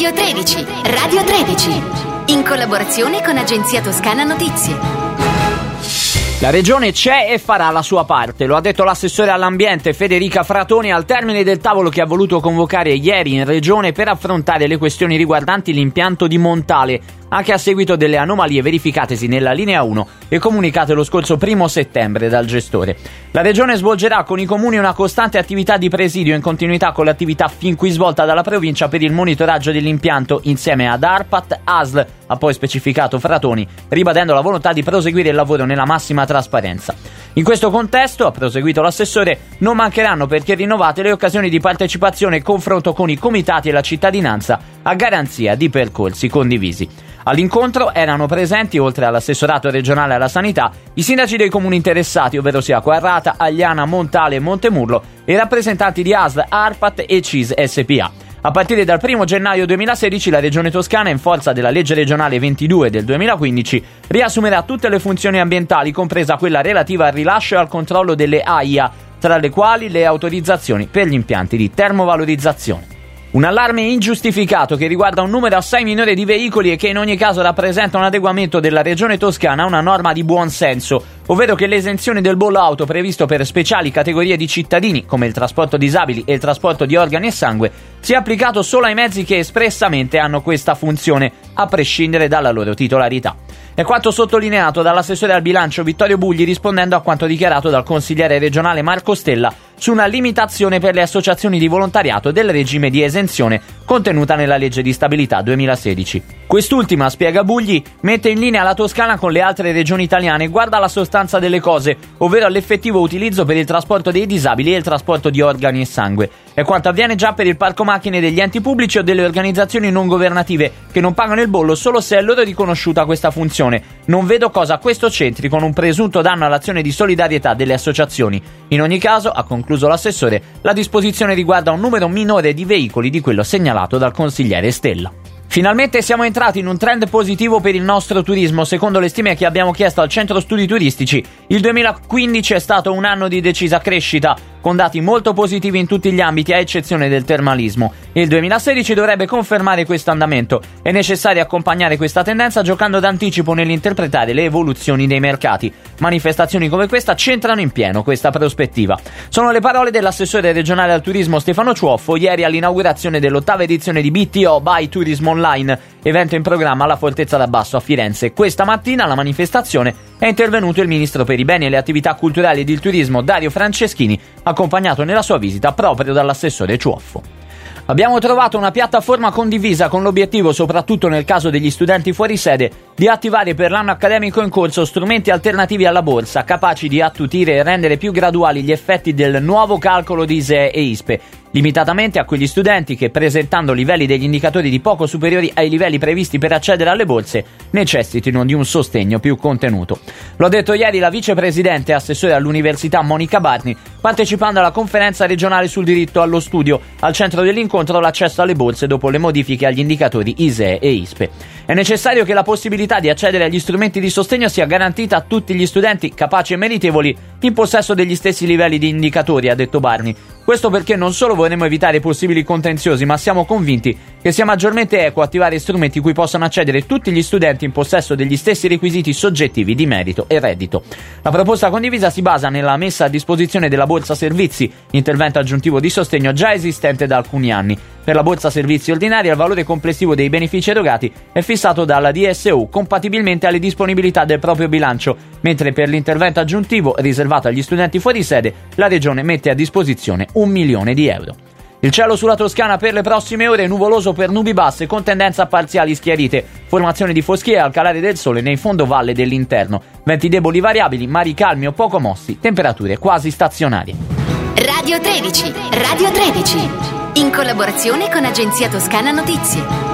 Radio 13, Radio 13, in collaborazione con Agenzia Toscana Notizie. La Regione c'è e farà la sua parte, lo ha detto l'assessore all'ambiente Federica Fratoni al termine del tavolo che ha voluto convocare ieri in Regione per affrontare le questioni riguardanti l'impianto di Montale, anche a seguito delle anomalie verificatesi nella linea 1 e comunicate lo scorso 1 settembre dal gestore. La Regione svolgerà con i comuni una costante attività di presidio in continuità con l'attività fin qui svolta dalla provincia per il monitoraggio dell'impianto insieme ad ARPAT, ASL, ha poi specificato Fratoni, ribadendo la volontà di proseguire il lavoro nella massima trasparenza. In questo contesto, ha proseguito l'assessore, non mancheranno perché rinnovate le occasioni di partecipazione e confronto con i comitati e la cittadinanza a garanzia di percorsi condivisi. All'incontro erano presenti, oltre all'assessorato regionale alla sanità, i sindaci dei comuni interessati, ovvero sia Quarrata, Agliana, Montale e Montemurlo, e rappresentanti di ASL, ARPAT e CIS SPA. A partire dal 1 gennaio 2016 la Regione Toscana, in forza della legge regionale 22 del 2015, riassumerà tutte le funzioni ambientali, compresa quella relativa al rilascio e al controllo delle AIA, tra le quali le autorizzazioni per gli impianti di termovalorizzazione. Un allarme ingiustificato che riguarda un numero assai minore di veicoli e che in ogni caso rappresenta un adeguamento della Regione Toscana a una norma di buon senso, ovvero che l'esenzione del bollo auto previsto per speciali categorie di cittadini, come il trasporto disabili e il trasporto di organi e sangue, sia applicato solo ai mezzi che espressamente hanno questa funzione, a prescindere dalla loro titolarità. È quanto sottolineato dall'assessore al bilancio Vittorio Bugli rispondendo a quanto dichiarato dal consigliere regionale Marco Stella su una limitazione per le associazioni di volontariato del regime di esenzione contenuta nella legge di stabilità 2016. Quest'ultima, spiega Bugli, mette in linea la Toscana con le altre regioni italiane e guarda alla sostanza delle cose, ovvero all'effettivo utilizzo per il trasporto dei disabili e il trasporto di organi e sangue. È quanto avviene già per il parco macchine degli enti pubblici o delle organizzazioni non governative che non pagano il bollo solo se è loro riconosciuta questa funzione. Non vedo cosa questo c'entri con un presunto danno all'azione di solidarietà delle associazioni. In ogni caso, ha concluso l'assessore, la disposizione riguarda un numero minore di veicoli di quello segnalato dal consigliere Stella. Finalmente siamo entrati in un trend positivo per il nostro turismo. Secondo le stime che abbiamo chiesto al Centro Studi Turistici, il 2015 è stato un anno di decisa crescita, con dati molto positivi in tutti gli ambiti a eccezione del termalismo. Il 2016 dovrebbe confermare questo andamento. È necessario accompagnare questa tendenza giocando d'anticipo nell'interpretare le evoluzioni dei mercati. Manifestazioni come questa centrano in pieno questa prospettiva. Sono le parole dell'assessore regionale al turismo Stefano Ciuoffo ieri all'inaugurazione dell'8ª edizione di BTO by Tourism Online, evento in programma alla Fortezza d'Abbasso a Firenze. Questa mattina alla manifestazione è intervenuto il ministro per i beni e le attività culturali ed il turismo Dario Franceschini, accompagnato nella sua visita proprio dall'assessore Ciuoffo. Abbiamo trovato una piattaforma condivisa con l'obiettivo, soprattutto nel caso degli studenti fuori sede, di attivare per l'anno accademico in corso strumenti alternativi alla borsa, capaci di attutire e rendere più graduali gli effetti del nuovo calcolo di ISEE e ISPE, limitatamente a quegli studenti che, presentando livelli degli indicatori di poco superiori ai livelli previsti per accedere alle borse, necessitino di un sostegno più contenuto. Lo ha detto ieri la vicepresidente e assessore all'università Monica Barni, partecipando alla conferenza regionale sul diritto allo studio, al centro dell'incontro l'accesso alle borse dopo le modifiche agli indicatori ISEE e ISPE. È necessario che la possibilità di accedere agli strumenti di sostegno sia garantita a tutti gli studenti capaci e meritevoli in possesso degli stessi livelli di indicatori, ha detto Barni. Questo perché non solo vorremmo evitare possibili contenziosi, ma siamo convinti che sia maggiormente equo attivare strumenti cui possano accedere tutti gli studenti in possesso degli stessi requisiti soggettivi di merito e reddito. La proposta condivisa si basa nella messa a disposizione della borsa servizi, intervento aggiuntivo di sostegno già esistente da alcuni anni. Per la borsa servizi ordinaria il valore complessivo dei benefici erogati è fissato dalla DSU compatibilmente alle disponibilità del proprio bilancio, mentre per l'intervento aggiuntivo riservato agli studenti fuori sede la Regione mette a disposizione 1 milione di euro. Il cielo sulla Toscana per le prossime ore è nuvoloso per nubi basse con tendenza a parziali schiarite, formazione di foschie al calare del sole nei fondovalle dell'interno, venti deboli variabili, mari calmi o poco mossi, temperature quasi stazionarie. Radio 13, Radio 13, in collaborazione con Agenzia Toscana Notizie.